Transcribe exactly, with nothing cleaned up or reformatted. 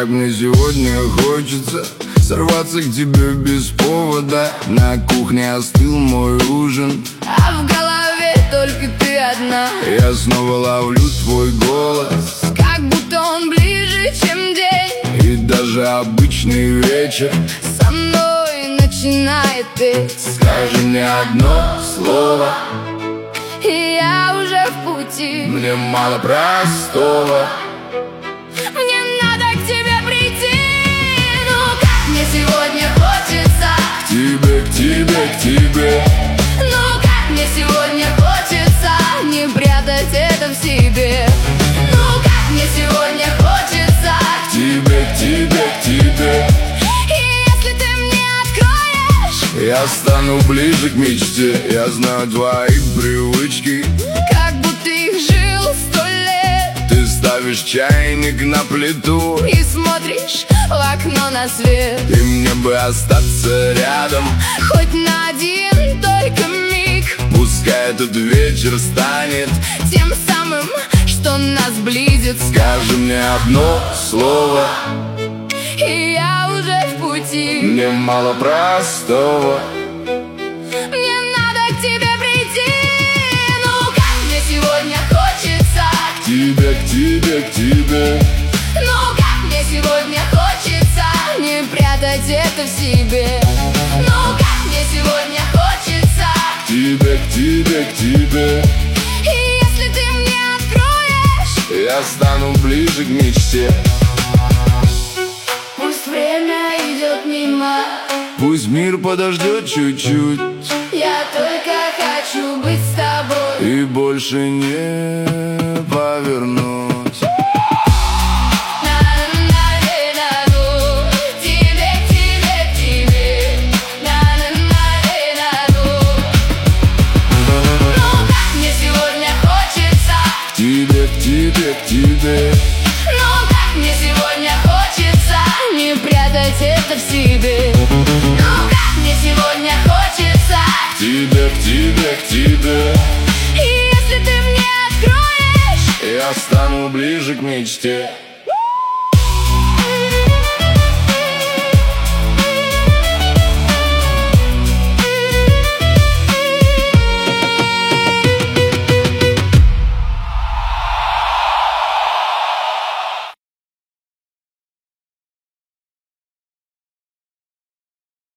как мне сегодня хочется сорваться к тебе без повода. На кухне остыл мой ужин, а в голове только ты одна. Я снова ловлю твой голос, как будто он ближе, чем день. И даже обычный вечер со мной начинает петь. Скажи мне одно слово, и я уже в пути. Мне мало простого, мне надо к тебе прийти. Ну как мне сегодня хочется к тебе, к тебе, к тебе. Ну как мне сегодня хочется не прятать это в себе. Ну как мне сегодня хочется к тебе, к тебе, к тебе. И если ты мне откроешь, я стану ближе к мечте. Я знаю твои привычки, как будто их жил сто лет. Ты ставишь чайник на плиту и смотришь в окно на свет. И мне бы остаться рядом хоть на один только миг. Пускай этот вечер станет тем самым, что нас близит. Скажи мне одно слово, и я уже в пути. Мне мало простого, мне надо к тебе прийти. Ну как мне сегодня хочется к тебе, к тебе, к тебе. Ну как мне сегодня хочется не прятать это в себе. Ну как мне сегодня хочется к тебе, к тебе, к тебе. И если ты мне откроешь, я стану ближе к мечте. Пусть время идет мимо, пусть мир подождет чуть-чуть. Я только хочу быть с тобой и больше не повернуть. Тебе, к тебе, к тебе. Ну как мне сегодня хочется не прятать это в себе. Ну как мне сегодня хочется к тебе, к тебе, к тебе. И если ты мне откроешь, я стану ближе к мечте.